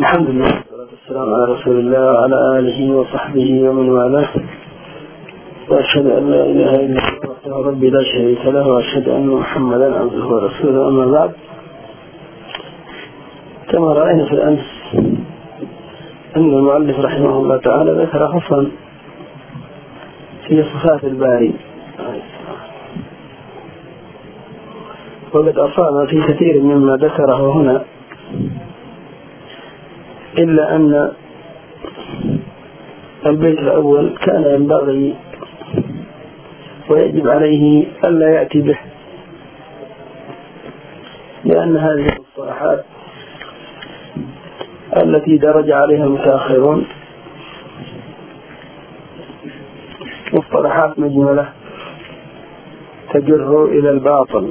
الحمد لله والصلاة والسلام على رسول الله وعلى آله وصحبه ومن والاه، وأشهد أن لا إله إلا الله وحده ربي لا شريك له، وأشهد أن محمدا عبده ورسوله. أما بعد، كما رأينا في الأمس أن المؤلف رحمه الله تعالى ذكر فصلا في صفات الباري، وقد أصاب في كثير مما ذكره هنا، إلا أن البيت الأول كان ينبغي ويجب عليه ألا يأتي به، لأن هذه المصطلحات التي درج عليها المتأخرون مصطلحات مجملة تجر إلى الباطل،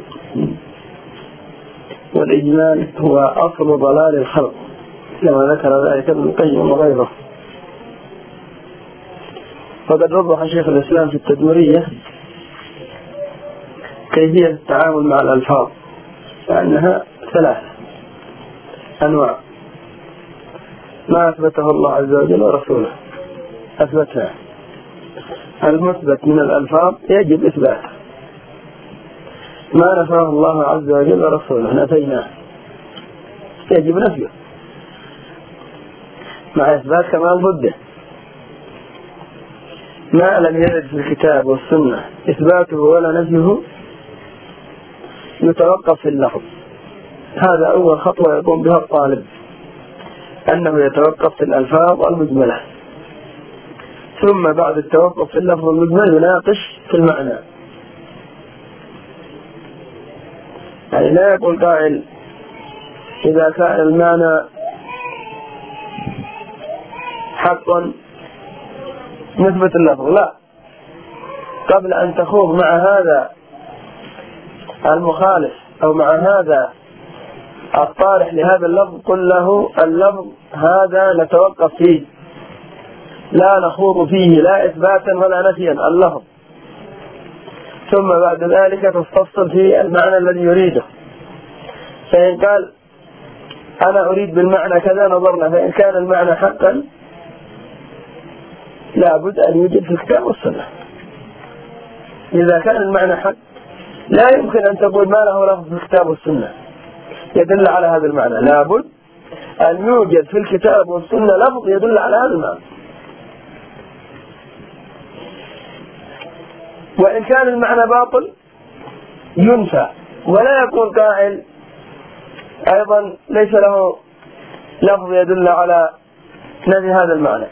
والإجمال هو أصل ضلال الخلق كما ذكر ذلك ابن القيم وغيره. فقد وضح شيخ الإسلام في التدمرية كيفية التعامل مع الألفاظ، فإنها ثلاث أنواع: ما أثبته الله عز وجل ورسوله أثبتها، المثبت من الألفاظ يجب إثباته، ما نفاه الله عز وجل ورسوله نفيناه يجب نفيه، مع إثبات كمال ضده. ما لم يرد في الكتاب والسنة إثباته ولا نفيه يتوقف في اللفظ. هذا أول خطوة يقوم بها الطالب، أنه يتوقف في الألفاظ المجملة، ثم بعد التوقف في اللفظ المجمل يناقش في المعنى. يعني لا يقول قائل إذا كان المعنى حقا نثبت اللفظ، لا، قبل أن تخوض مع هذا المخالف أو مع هذا الطارح لهذا اللفظ قل له اللفظ هذا نتوقف فيه، لا نخوض فيه لا إثباتا ولا نفيا اللفظ، ثم بعد ذلك تستفصل في المعنى الذي يريده. فإن قال أنا أريد بالمعنى كذا نظرنا، فإن كان المعنى حقا لا بد أن يوجد في الكتاب والسنة. إذا كان المعنى حق لا يمكن أن تقول ما له لفظ في الكتاب والسنة يدل على هذا المعنى، لا بد أن يوجد في الكتاب والسنة لفظ يدل على هذا المعنى. وإن كان المعنى باطل ينفى، ولا يقول قائل أيضا ليس له لفظ يدل على نفي هذا المعنى.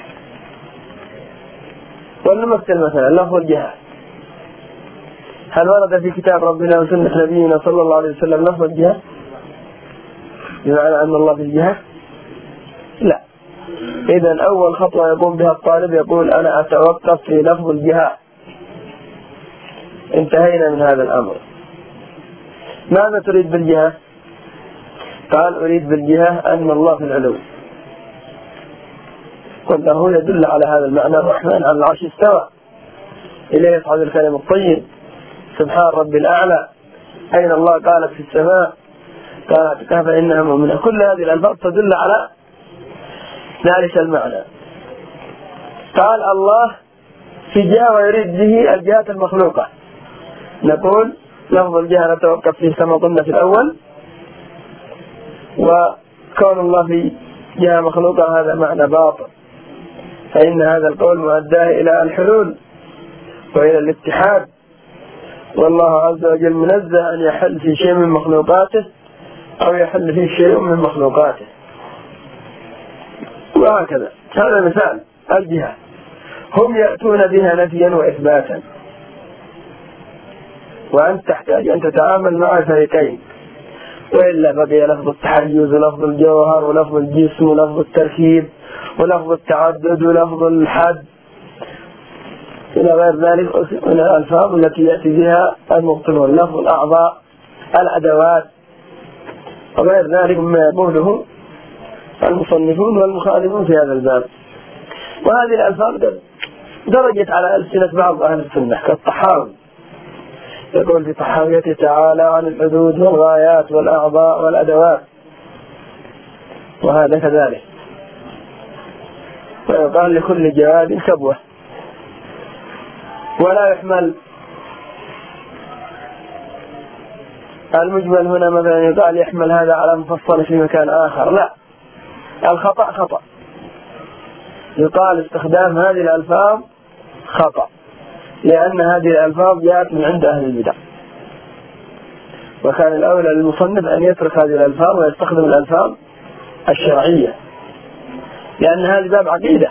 ولنمثل مثلا لفظ الجهة، هل ورد في كتاب ربنا وسنة نبينا صلى الله عليه وسلم لفظ الجهة بمعنى أن الله في الجهة؟ لا. إذن أول خطوة يقوم بها الطالب يقول أنا أتوقف في لفظ الجهة، انتهينا من هذا الأمر. ماذا تريد بالجهة؟ قال أريد بالجهة أن الله في العلو، قلنا يدل على هذا المعنى الرحمن على العرش استوى، إليه يصعد الكلم الطيب، سبحان ربي الأعلى، أين الله؟ قالت في السماء، قالت كيف إنها مؤمنة. كل هذه الألفاظ تدل على ذلك المعنى. قال الله في جهة ويريد به الجهات المخلوقة، نقول لفظ الجهة نتوقف فيه كما قلنا في الأول، وكون الله في جهة مخلوقة هذا معنى باطل، فإن هذا القول مؤداه إلى الحلول وإلى الاتحاد، والله عز وجل منزه أن يحل في شيء من مخلوقاته أو يحل فيه شيء من مخلوقاته، وهكذا. هذا مثال الجهة، هم يأتون بها نفيا وإثباتا، وأنت تحتاج أن تتعامل مع الفريقين، وإلا بقي لفظ التحيز ولفظ الجوهر ولفظ الجسم ولفظ التركيب ولفظ التعدد ولفظ الحد إلى غير ذلك من الألفاظ التي يأتي بها المبطلون، لفظ الأعضاء، الأدوات، وغير ذلك مما يقوله المصنفون والمخالفون في هذا الباب. وهذه الألفاظ درجت على ألسنة بعض أهل السنة كالطحاوي، يقول في طحاويته تعالى عن الحدود والغايات والأعضاء والأدوات، وهذا كذلك. ويقال لكل جواد كبوة. ولا يحمل المجمل هنا مثلا يقال يحمل هذا على مفصل في مكان آخر، لا، الخطأ خطأ، يقال استخدام هذه الألفاظ خطأ، لأن هذه الألفاظ جاءت من عند أهل البدع، وكان الأولى للمصنف أن يترك هذه الألفاظ ويستخدم الألفاظ الشرعية، لأن هذا باب عقيدة.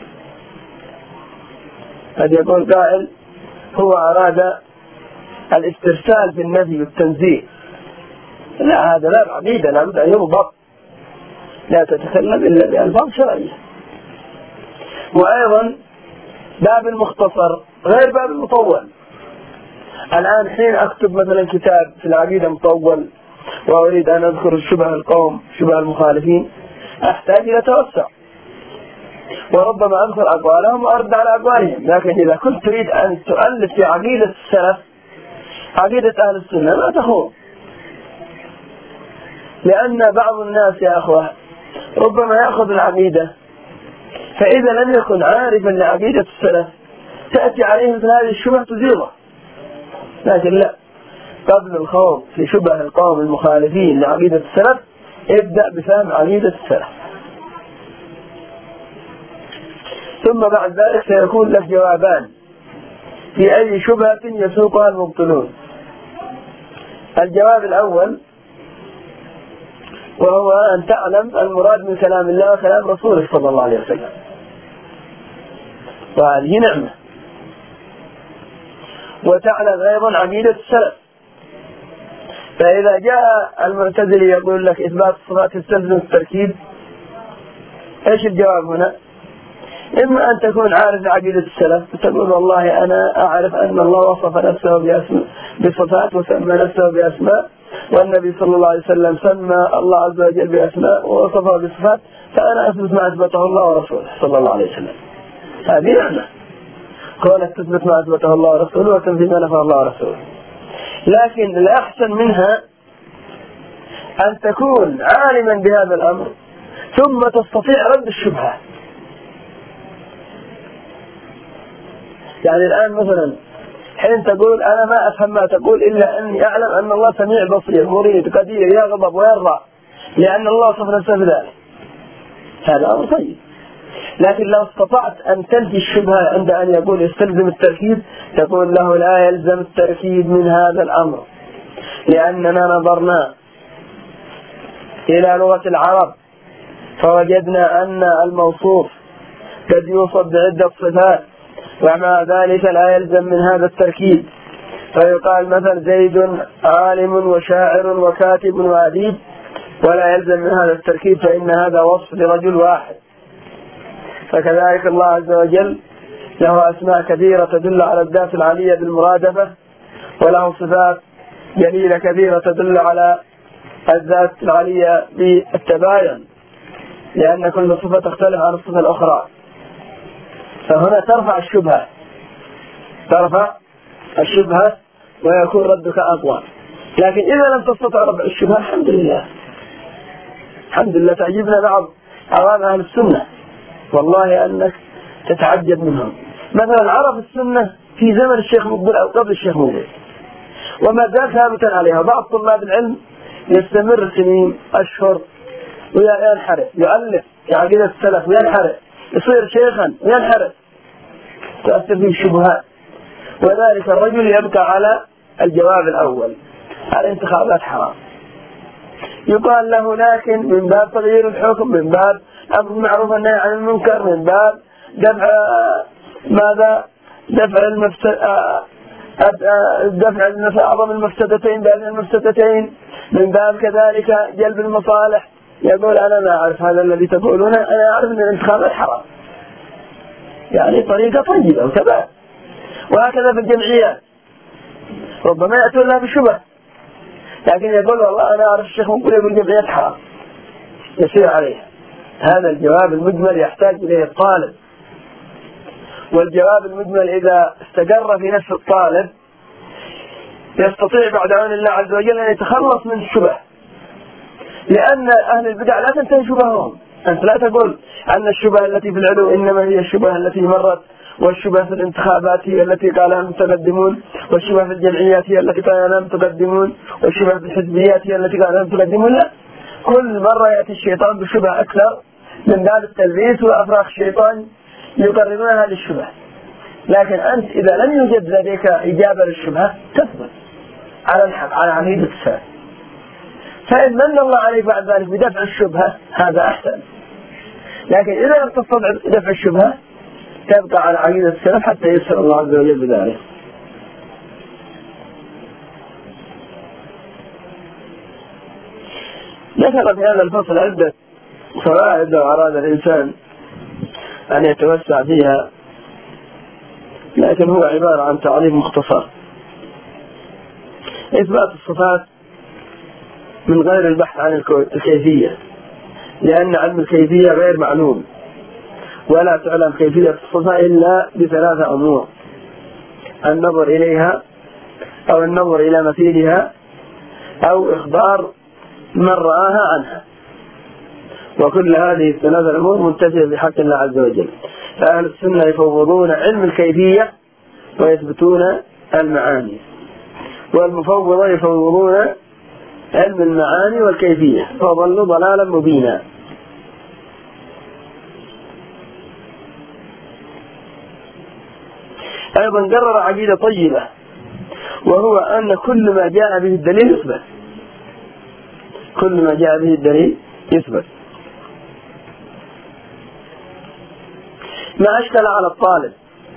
قد يقول قائل هو أراد الاسترسال في النفي والتنزيه، لا، هذا باب عقيدة لابد أن يضبط، لا تتكلم إلا بألفاظ شرعية. وأيضا باب المختصر غير باب المطول. الآن حين أكتب مثلا كتاب في العقيدة مطول وأريد أن أذكر شبه القوم شبه المخالفين، أحتاج إلى توسع، وربما أذكر أقوالهم وأرد على أقوالهم. لكن إذا كنت تريد أن تؤلف في عقيدة السلف، عقيدة أهل السنة، لا تخوض، لأن بعض الناس يا أخوة ربما يأخذ العقيدة، فإذا لم يكن عارفا لعقيدة السلف تأتي عليه مثل هذه الشبه تزيغه. لكن لا، قبل الخوض في شبه القوم المخالفين لعقيدة السلف ابدأ بفهم عقيدة السلف، ثم بعد ذلك سيكون لك جوابان في أي شبهة يسوقها المبطلون. الجواب الأول وهو أن تعلم المراد من كلام الله وكلام رسوله صلى الله عليه وسلم، وهذه نعمة. وتعلم أيضا عقيدة السلف. فإذا جاء المعتزلي يقول لك إثبات الصفات يستلزم التركيب، إيش الجواب هنا؟ إما أن تكون عارف عقيدة السلف فتقول والله أنا أعرف أن الله وصف نفسه بصفات وسمى نفسه بأسماء، والنبي صلى الله عليه وسلم سمى الله عز وجل بأسماء ووصفه بصفات، فأنا أثبت ما أثبته الله ورسوله صلى الله عليه وسلم. هذه نعمة، كونك تثبت ما أثبته الله ورسوله وتنفي ما نفى الله ورسوله. لكن الأحسن منها أن تكون عالما بهذا الأمر ثم تستطيع رد الشبهة. يعني الآن مثلا حين تقول أنا ما أفهم ما تقول إلا أني أعلم أن الله سميع بصير مريد قدير يغضب ويرضى لأن الله وصف نفسه بذلك، هذا أمر طيب. لكن لو استطعت أن تنفي الشبهة عند أن يقول يستلزم التركيب، تقول له لا يلزم التركيب من هذا الأمر، لأننا نظرنا إلى لغة العرب فوجدنا أن الموصوف قد يوصف بعدة صفات، ومع ذلك لا يلزم من هذا التركيب. فيقال مثل زيد عالم وشاعر وكاتب وأديب، ولا يلزم من هذا التركيب فإن هذا وصف لرجل واحد. فكذلك الله عز وجل له أسماء كثيرة تدل على الذات العلية بالمرادفة، وله صفات جليلة كثيرة تدل على الذات العلية بالتباين، لأن كل صفة تختلف عن الصفة الأخرى. فهنا ترفع الشبهة ويكون ردك أقوى. لكن إذا لم تستطع رفع الشبهة الحمد لله تعجبنا بعض عوام أهل السنة، والله أنك تتعجب منهم. مثلا عرف السنة في زمن الشيخ مقبل أو قبل الشيخ مقبل وما زال ثابتا عليها. بعض طلاب العلم يستمر سنين أشهر وينحرف، يؤلف في عقيدة السلف وينحرف، يصير شيخا وينحرف، تؤثر فيه الشبهات. وذلك الرجل يبقى على الجواب الأول، الانتخابات حرام. يقال له لكن من باب تغيير الحكم، من باب أمر بالمعروف والنهي عن المنكر، من باب دفع أعظم المفسدتين بين المفسدتين، من باب كذلك جلب المصالح. يقول أنا ما أعرف هذا الذي تقولونه، أنا أعرف أن الانتخابات حرام، يعني طريقة طيبة وثبات. وهكذا في الجمعيات ربما يأتون لها بشبه، لكن يقول والله أنا أعرف الشيخ مقبل يقول الجمعيات حرام، يسير عليها. هذا الجواب المجمل يحتاج إليه الطالب، والجواب المجمل إذا استقر في نفس الطالب يستطيع بعد عون الله عز وجل أن يتخلص من الشبه، لأن أهل البدع لا تنتهي شبههم. أنت لا تقول أن الشبهة التي في العلو إنما هي الشبهة التي مرت، والشبهة في الانتخابات هي التي قالها المتقدمون، والشبهة في الجمعيات هي التي قالها المتقدمون، والشبهة في الحزبيات هي التي قالها المتقدمون. لا، كل مرة يأتي الشيطان بشبهة أكثر من باب التلبيس وأفراخ الشيطان يقربونها للشبهة. لكن أنت إذا لم يوجد لديك إجابة للشبهة تثبت على الحق على عقيدة السلف، فإن من الله عليك بعد ذلك بدفع الشبهة هذا أحسن. لكن إذا لم تستطع دفع الشبهة تبقى على عقيدة السلف حتى يسر الله عز وجل بذلك. ذكر في هذا الفصل عدة فوائد لو أراد الإنسان أن يتوسع فيها، لكن هو عبارة عن تعليم مختصر. إثبات الصفات من غير البحث عن الكيفية، لأن علم الكيفية غير معلوم، ولا تعلم كيفية الصفة إلا بثلاثة أمور: النظر إليها، أو النظر إلى مثيلها، أو إخبار من رآها عنها. وكل هذه الثلاثة الأمور منتفية بحق الله عز وجل. فأهل السنة يفوضون علم الكيفية ويثبتون المعاني، والمفوضة يفوضون علم المعاني والكيفية، فضلوا ضلالا مبينا. أيضا قرر عقيدة طيبة، وهو أن كل ما جاء به الدليل يثبت، كل ما جاء به الدليل يثبت. ما أشكل على الطالب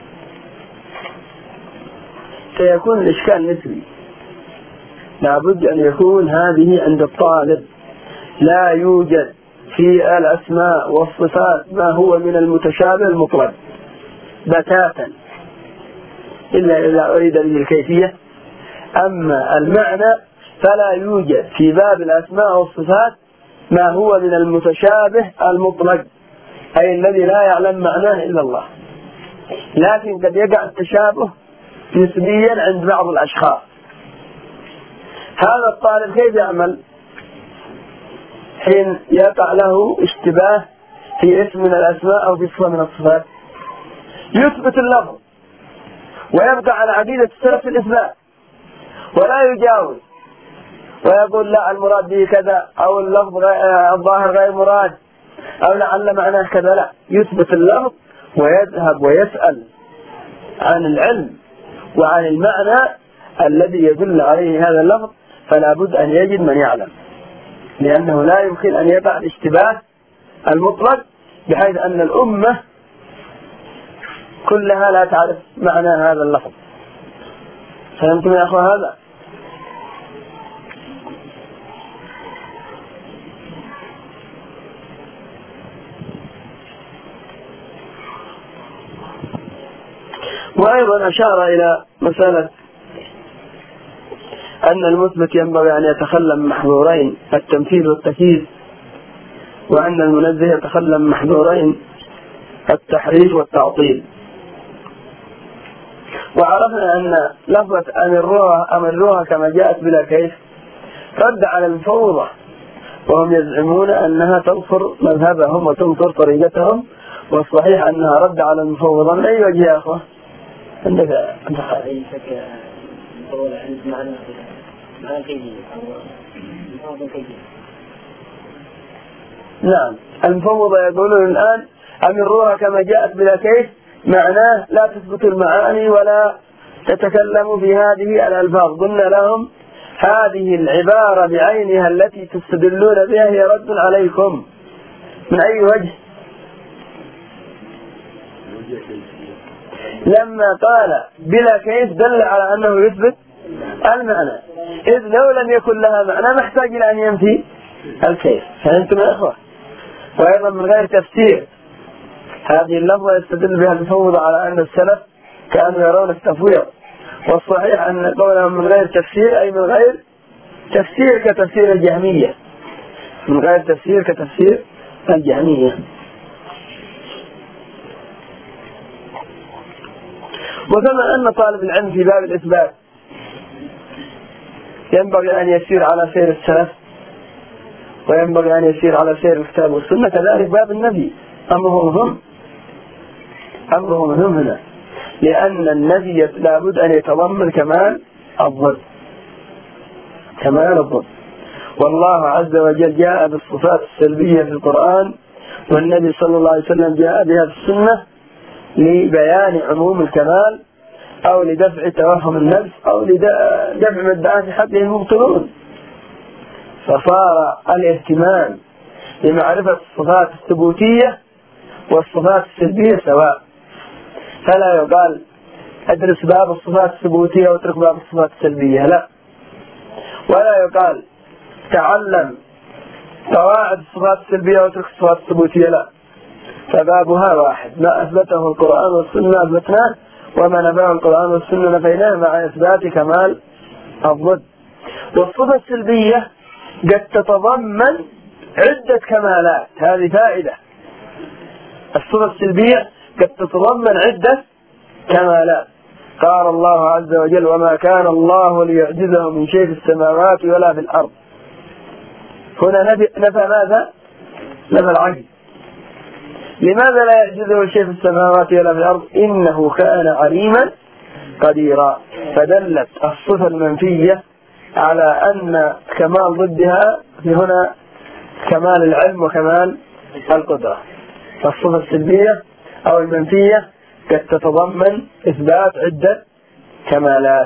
سيكون الإشكال نسبي، لابد أن يكون هذه عند الطالب. لا يوجد في الأسماء والصفات ما هو من المتشابه المطلق بتاتا إلا إذا أريد به الكيفية. أما المعنى فلا يوجد في باب الأسماء والصفات ما هو من المتشابه المطلق، أي الذي لا يعلم معناه إلا الله. لكن قد يقع التشابه نسبيا عند بعض الأشخاص. هذا الطالب كيف يعمل حين يقع له اشتباه في اسم من الأسماء أو في صفة من الصفات؟ يثبت اللفظ ويبقى على عقيدة السلف في الإثبات، ولا يجاوز ويقول لا المراد به كذا، أو اللفظ الظاهر غير مراد، أو لعل معناه كذا. لا، يثبت اللفظ ويذهب ويسأل عن العلم وعن المعنى الذي يدل عليه هذا اللفظ، فلا بد أن يجد من يعلم، لأنه لا يمكن أن يقع الاشتباه المطلق بحيث أن الأمة كلها لا تعرف معنى هذا اللفظ. فهمتم يا أخوة هذا؟ وأيضا أشار إلى مسألة أن المثبت ينبغي أن يتخلى من محظورين: التمثيل والتكييف، وأن المنزه يتخلى من محظورين: التحريف والتعطيل. وعرفنا أن لفظة أمروها كما جاءت بلا كيف رد على المفوضة، وهم يزعمون أنها تنصر مذهبهم وتنصر طريقتهم، والصحيح أنها رد على المفوضة. من أي وجه يا أخوة؟ عندك أي شك المفوضة عند معنى كيفية أو كيفية. نعم، المفوضة يقولون الآن أمروها كما جاءت بلا كيف، معناه لا تثبت المعاني ولا تتكلم في هذه الألفاظ. قلنا لهم هذه العبارة بعينها التي تستدلون بها هي رد عليكم. من أي وجه؟ لما قال بلا كيف دل على أنه يثبت المعنى، إذ لو لم يكن لها معنى محتاج إلى أن ينفي الكيف. فهمتم يا أخوة؟ وأيضا من غير تفسير، هذه اللفظة يستدل بها المفوضة على أن السلف كانوا يرون التفويض، والصحيح أن قولهم من غير تفسير أي من غير تفسير كتفسير الجهمية، من غير تفسير كتفسير الجهمية. وكما أن طالب العلم في باب الإثبات ينبغي أن يسير على سير السلف، وينبغي أن يسير على سير الكتاب والسنة. كذلك باب النفي أمرهم هنا، لأن النفي لابد أن يتضمن كمال الضد. والله عز وجل جاء بالصفات السلبية في القرآن، والنبي صلى الله عليه وسلم جاء بها في السنة لبيان عموم الكمال أو لدفع توهم النفس أو لدفع مدعاة حقه المبطلون. فصار الاهتمام بمعرفة الصفات الثبوتية والصفات السلبية سواء، فلا يقال أدرس باب الصفات الثبوتية واترك باب الصفات السلبية، لا، ولا يقال تعلم قواعد الصفات السلبية واترك الصفات الثبوتية، لا، فبابها واحد. ما أثبته القرآن والسنة أثبتناه، وما نفاه القرآن والسنة نفيناه، مع إثبات كمال الضد. والصفة السلبية قد تتضمن عدة كمالات، هذه فائدة. الصفة السلبية قد تتضمن عدة كمالات. قال الله عز وجل: وما كان الله ليعجزه من شيء في السماوات ولا في الأرض. هنا نفى ماذا؟ نفى العجز. لماذا لا يعجزه شيء في السماوات ولا في الأرض؟ إنه كان عليما قديرا. فدلت الصفة المنفية على أن كمال ضدها في هنا كمال العلم وكمال القدرة. فالصفة السلبية أو المنفية قد تتضمن إثبات عدة كمالات.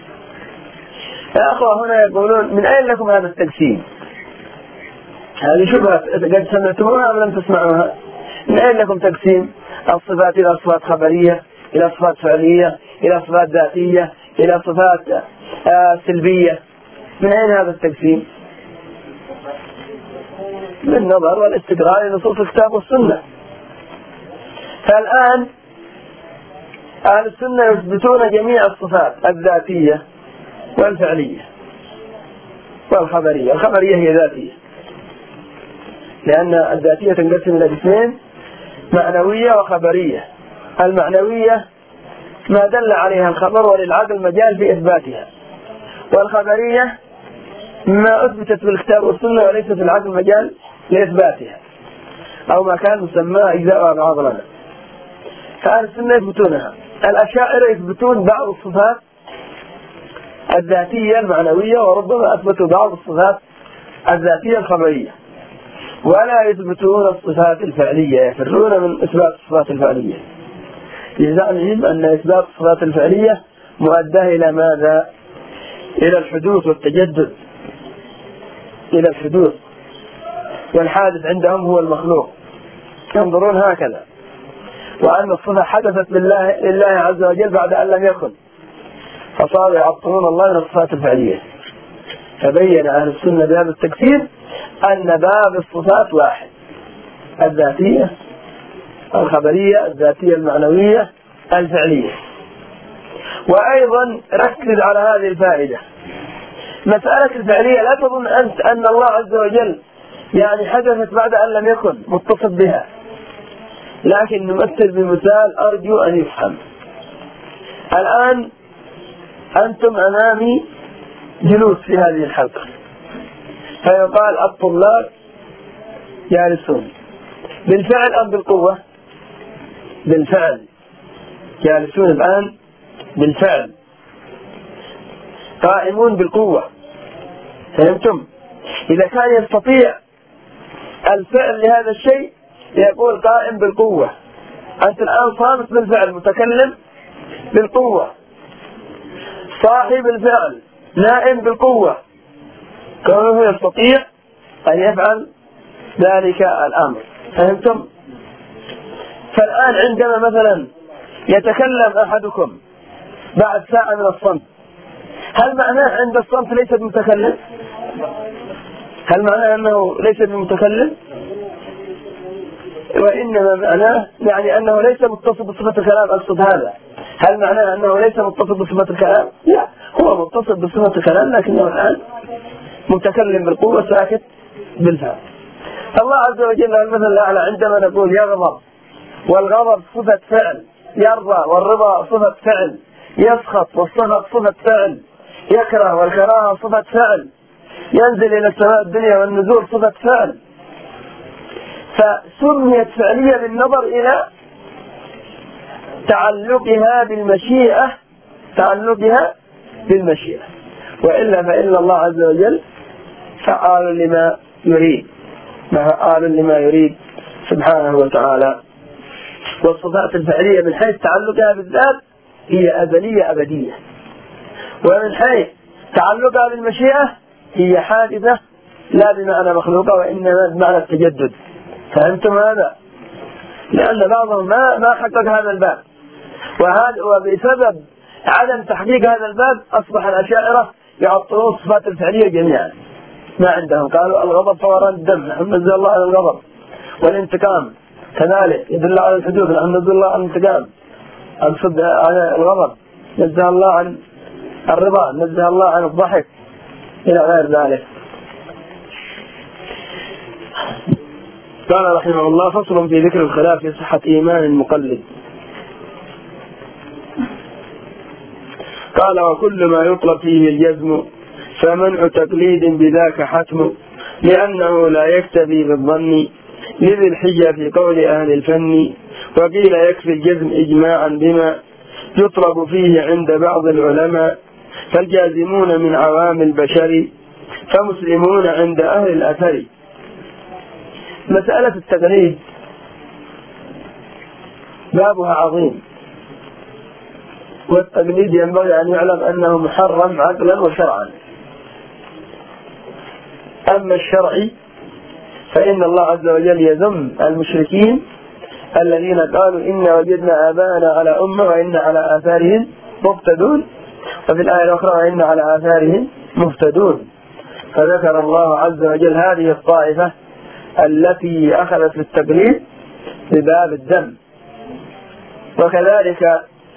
يا أخوة هنا يقولون: من أين لكم هذا التقسيم؟ هذه شبهة قد سمعتموها أم لم تسمعوها؟ من أين لكم تقسيم الصفات إلى صفات خبرية، إلى صفات فعلية، إلى صفات ذاتية، إلى صفات سلبية؟ من أين هذا التقسيم؟ من نظر والاستقراء لنصوص الكتاب والسنة. فالآن أهل السنة يثبتون جميع الصفات الذاتية والفعلية والخبرية. الخبرية هي ذاتية، لأن الذاتية تنقسم إلى قسمين: معنوية وخبرية. المعنوية ما دل عليها الخبر وللعقل مجال في إثباتها، والخبرية ما أثبتت في الكتاب والسنة وليس في العقل مجال لإثباتها، أو ما كان مسمى أجزاء وأبعاد لنا. فأهل السنة يثبتونها. الأشاعرة يثبتون بعض الصفات الذاتية المعنوية، وربما أثبتوا بعض الصفات الذاتية الخبرية، ولا يثبتون الصفات الفعلية، يفرون من إثبات الصفات الفعلية، لزعمهم أن إثبات الصفات الفعلية مؤداه إلى ماذا؟ إلى الحدوث والتجدد، إلى الحدوث، والحادث عندهم هو المخلوق، ينظرون هكذا، وأن الصفة حدثت لله عز وجل بعد أن لم يكن، فصاروا يعطلون الله من الصفات الفعلية. فبين أهل السنة بهذا التكفير أن باب الصفات واحد: الذاتية، الخبرية، الذاتية المعنوية، الفعلية. وأيضا ركز على هذه الفائدة: مسألة الفعلية لا تظن أنت أن الله عز وجل يعني حدثت بعد أن لم يكن متصف بها، لكن نمثل بمثال أرجو أن يفهم. الآن أنتم أمامي جلوس في هذه الحلقة، فيقال الطلاب جالسون بالفعل أم بالقوة؟ بالفعل، جالسون الآن بالفعل، قائمون بالقوة. فهمتم؟ إذا كان يستطيع الفعل لهذا الشيء يقول قائم بالقوة. أنت الآن صامت بالفعل، متكلم بالقوة، صاحب الفعل نائم بالقوة، كونه يستطيع أن يفعل ذلك الأمر. فهمتم؟ فالآن عندما مثلا يتكلم أحدكم بعد ساعة من الصمت، هل معناه عند الصمت ليس بمتكلم؟ هل معناه أنه ليس بمتكلم؟ وإنما معناه يعني أنه ليس متصف بصفة الكلام. أقصد هذا، هل معناه أنه ليس متصف بصفة الكلام؟ لا، هو متصف بصفة الكلام، لكنه الآن متكلم بالقوة، ساكت بالفعل. الله عز وجل المثل الأعلى عندما نقول يغضب، والغضب صفة فعل، يرضى والرضا صفة فعل، يسخط والسخط صفة فعل، يكره والكراهة صفة فعل. ينزل إلى السماء الدنيا والنزول صفة فعل، فسميت فعلية بالنظر إلى تعلقها بالمشيئة، وإلا فإن الله عز وجل فعال لما يريد سبحانه وتعالى. والصفات الفعلية من حيث تعلقها بالذات هي أزلية أبدية، ومن حيث تعلقها بالمشيئة هي حادثة لا بمعنى مخلوقة وإنما بمعنى التجدد. فهمتم هذا؟ لأن بعضهم ما حقق هذا الباب، وبسبب عدم تحقيق هذا الباب أصبح الأشاعرة يعطلون الصفات الفعلية جميعا، ما عندهم. قالوا الغضب فوران الدم، نحن نزل الله عن الغضب، والانتقام كذلك يدل على الحدود، نحن نزل الله عن الانتقام، عن الغضب، نزل الله عن الرضا، نزل الله عن الضحك، إلى غير ذلك. قال رحمه الله: فصل في ذكر الخلاف في صحة إيمان المقلد. قال: وكل ما يطلب فيه الجزم فمنع تقليد بذاك حتم، لأنه لا يكتفي بالظن لذي الحجة في قول أهل الفن، وقيل يكفي الجزم إجماعا بما يطلب فيه عند بعض العلماء، فالجازمون من عوام البشر فمسلمون عند أهل الأثر. مسألة التقليد بابها عظيم، والتقليد ينبغي أن يعلم أنه محرم عقلا وشرعا. أما الشرعي فإن الله عز وجل يذم المشركين الذين قالوا إن وجدنا آباءنا على أمة وإن على آثارهم مقتدون، وفي الآية الأخرى وإن على آثارهم مهتدون. فذكر الله عز وجل هذه الطائفة التي أخذت بالتقليد بباب الذم. وكذلك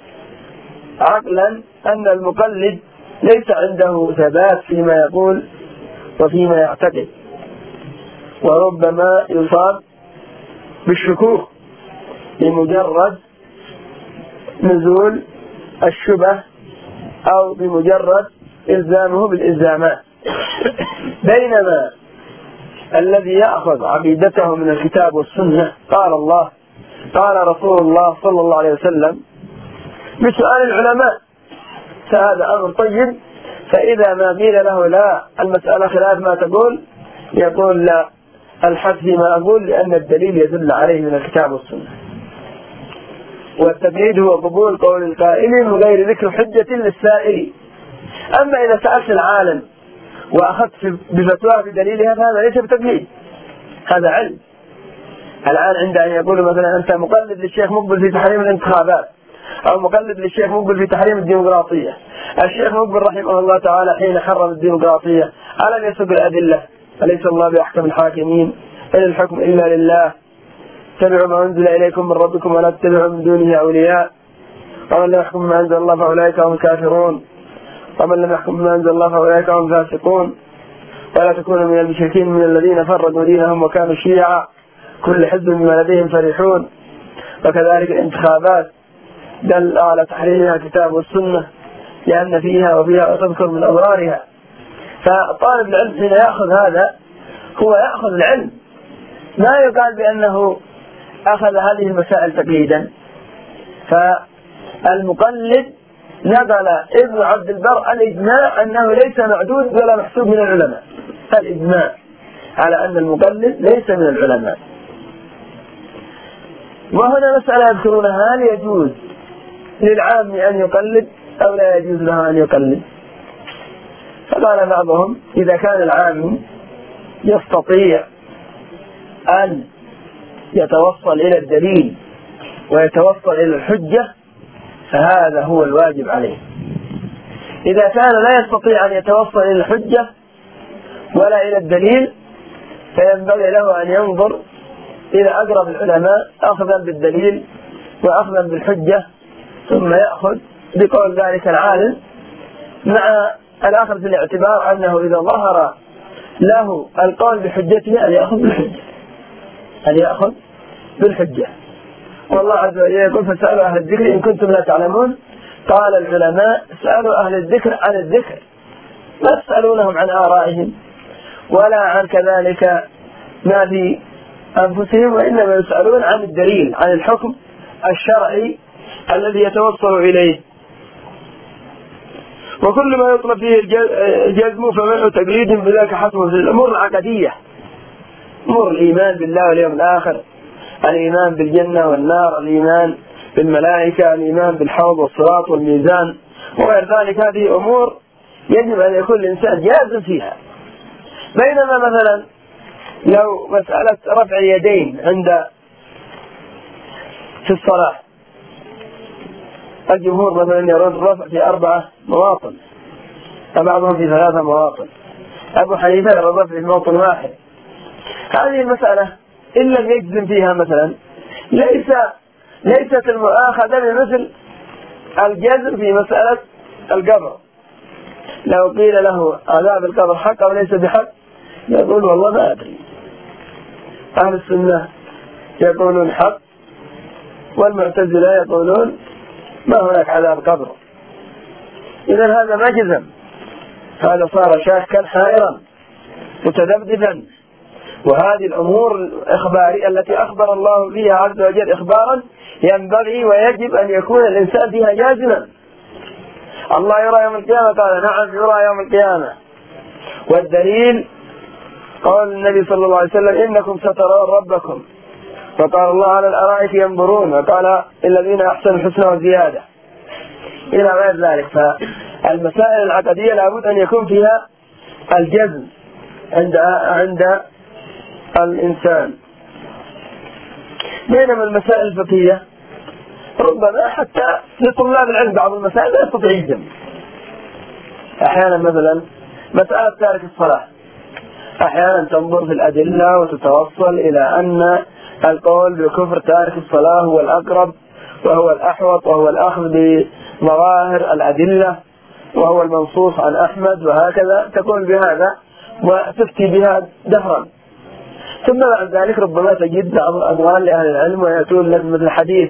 عقلا أن المقلد ليس عنده ثبات فيما يقول وفيما يعتقد، وربما يصاب بالشكوك بمجرد نزول الشبه أو بمجرد إلزامه بالإلزامات. بينما الذي يأخذ عقيدته من الكتاب والسنة قال الله قال رسول الله صلى الله عليه وسلم بسؤال العلماء، فهذا أمر طيب. فإذا ما قيل له لا المسألة خلاف ما تقول، يقول لا الحق فيما أقول لأن الدليل يدل عليه من الكتاب والسنة. والتقليد هو قبول قول القائل وغير ذكر حجة للسائل. أما إذا سألت العالم وأخذت بفتواه بدليلها فهذا ليس بتقليد، هذا علم. الآن عند أن يقول مثلا أنت مقلد للشيخ مقبل في تحريم الانتخابات، أو مقلد للشيخ مقبل في تحريم الديمقراطية. الشيخ مقبل رحمه الله تعالى حين حرم الديمقراطية ألم يسب الأدلة؟ أليس الله بأحكم الحاكمين؟ إن الحكم إلا لله، اتبعوا ما أنزل إليكم من ربكم ولا تتبعوا من دونه أولياء، ومن لم يحكم بما أنزل الله فأولئك هم الكافرون، ومن لم يحكم بما أنزل الله فأولئك هم الفاسقون، ولا تكونوا من المشركين من الذين فرقوا دينهم وكانوا شيعا كل حزب بما لديهم فرحون. وكذلك الانتخابات دل على تحريمها الكتاب والسنة لأن فيها وفيها وتذكر من أضرارها. فطالب العلم حين يأخذ هذا هو يأخذ العلم، ما يقال بأنه أخذ هذه المسائل تقليدا. فالمقلد نقل ابن عبد البر الإجماع أنه ليس معدود ولا محسوب من العلماء، الإجماع على أن المقلد ليس من العلماء. وهنا مسألة يذكرونها: هل يجوز للعام أن يقلد أو لا يجوز له أن يقلد؟ فقال بعضهم إذا كان العام يستطيع أن يتوصل إلى الدليل ويتوصل إلى الحجة فهذا هو الواجب عليه. إذا كان لا يستطيع أن يتوصل إلى الحجة ولا إلى الدليل فينبغي له أن ينظر إلى أقرب العلماء أخذا بالدليل وأخذا بالحجة، ثم يأخذ بقول ذلك العالم مع الآخر في الاعتبار أنه إذا ظهر له القول بحجته أن يأخذ بالحجة. والله عز وجل يقول: فاسألوا أهل الذكر إن كنتم لا تعلمون. قال العلماء: اسألوا أهل الذكر عن الذكر، لا تسألونهم عن آرائهم ولا عن كذلك ما في أنفسهم، وإنما يسألون عن الدليل، عن الحكم الشرعي الذي يتوصل إليه. وكل ما يطلب فيه الجزم فمنع تقليد بذلك حسب في الأمور العقدية، أمور الإيمان بالله واليوم الآخر، الإيمان بالجنة والنار، الإيمان بالملائكة، الإيمان بالحوض والصراط والميزان وغير ذلك. هذه أمور يجب أن يكون الإنسان جازم فيها. بينما مثلا لو مسألة رفع اليدين في الصلاة، الجمهور مثلا يرون الرفع في 4 مواطن، بعضهم في 3 مواطن، أبو حنيفة يرى الرفع في موطن واحد. هذه المسألة إن لم يجزم فيها مثلا ليست المؤاخذة بمثل الجزم في مسألة القبر. لو قيل له عذاب القبر حق أو ليس بحق يقول والله ما أدري. أهل السنة يقولون حق، والمعتزلة يقولون ما هناك عذاب قبر. إذا هذا ما جزم، هذا صار شاكا حائرا متذبذبا. وهذه الأمور الإخبارية التي أخبر الله فيها عز وجل إخبارا ينبغي ويجب أن يكون الإنسان فيها جازما. الله يرى يوم القيامة، قال نعم يرى يوم القيامة، والدليل قول النبي صلى الله عليه وسلم إنكم سترون ربكم، فقال الله على الأرائك ينظرون، وقال الذين أحسنوا الحسنى وزيادة إلى غير ذلك. فالمسائل العقدية لابد أن يكون فيها الجزم عند الإنسان. بينما المسائل الفقهية ربما حتى لطلاب العلم بعض المسائل لا يستطيع الجزم. أحيانا مثلا مسألة تارك الصلاة، أحيانا تنظر في الأدلة وتتوصل إلى أن القول بكفر تارك الصلاة هو الأقرب وهو الأحوط وهو الأخذ بظواهر الأدلة وهو المنصوص عن أحمد، وهكذا تقول بهذا وتفتي بها دهرا. ثم بعد ذلك ربما تجد بعض الأضغال لأهل العلم ويأتون لك مثل حديث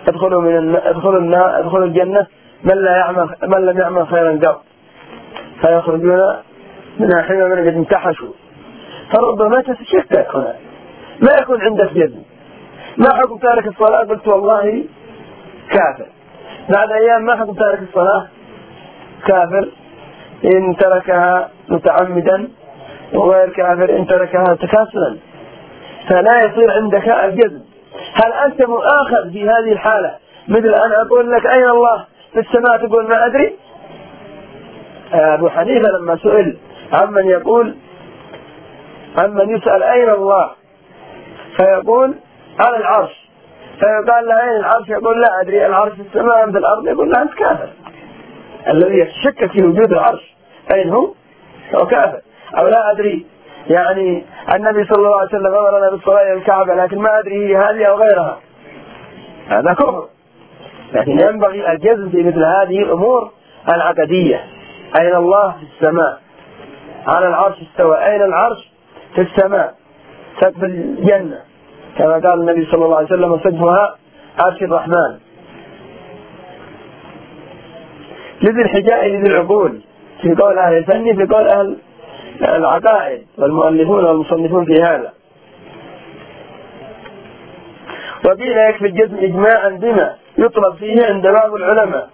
ادخلوا الجنة من لم يعمل خيرا قط، فيخرجون منها حين من قد انتحشوا. فربما تتشكك هنا، ما يكون عندك جزم. ما حكم تارك الصلاة؟ قلت والله كافر. بعد أيام ما حكم تارك الصلاة؟ كافر إن تركها متعمدا، وغير كافر إن تركها تكاسلا. فلا يصير عندك الجزم. هل أنت مؤاخذ في هذه الحالة مثل أن أقول لك أين الله في السماء تقول ما أدري؟ أبو حنيفة لما سئل عمن يسأل أين الله فيقول على العرش، فيقال له أين العرش؟ يقول لا أدري، العرش في السماء أم في الأرض؟ يقول لا أنت كافر. الذي يشك في وجود العرش أين هو كافر. أو لا أدري، يعني النبي صلى الله عليه وسلم أمرنا بالصلاة إلى الكعبة لكن ما أدري هي هذه أو غيرها، هذا كفر. لكن ينبغي الجزم في مثل هذه الأمور العقدية. أين الله في السماء، على العرش استوى، أين العرش في السماء، سقف الجنة كما قال النبي صلى الله عليه وسلم سقفها عرش الرحمن. لذي الحجاء لذي العقول في قول أهل الفن، في قول أهل العقائد والمؤلفون والمصنفون في هذا. وقيل يكفي الجزم إجماعا بما يطلب فيه عند بعض العلماء.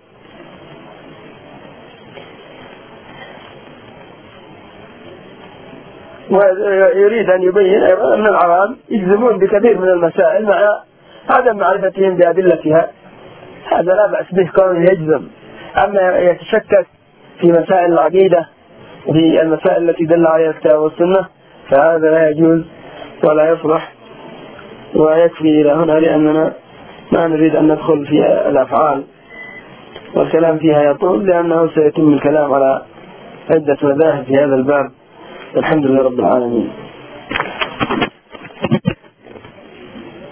ويريد أن يبين أيضا أن العوام يجزمون بكثير من المسائل مع عدم معرفتهم بأدلتها، هذا لا بأس به كونه يجزم. أما يتشكك في مسائل العقيدة وفي المسائل التي دل عليها الكتاب والسنة فهذا لا يجوز ولا يصلح. ويكفي إلى هنا لأننا ما نريد أن ندخل في الأفعال والكلام فيها يطول، لأنه سيتم الكلام على عدة مذاهب في هذا الباب. الحمد لله رب العالمين.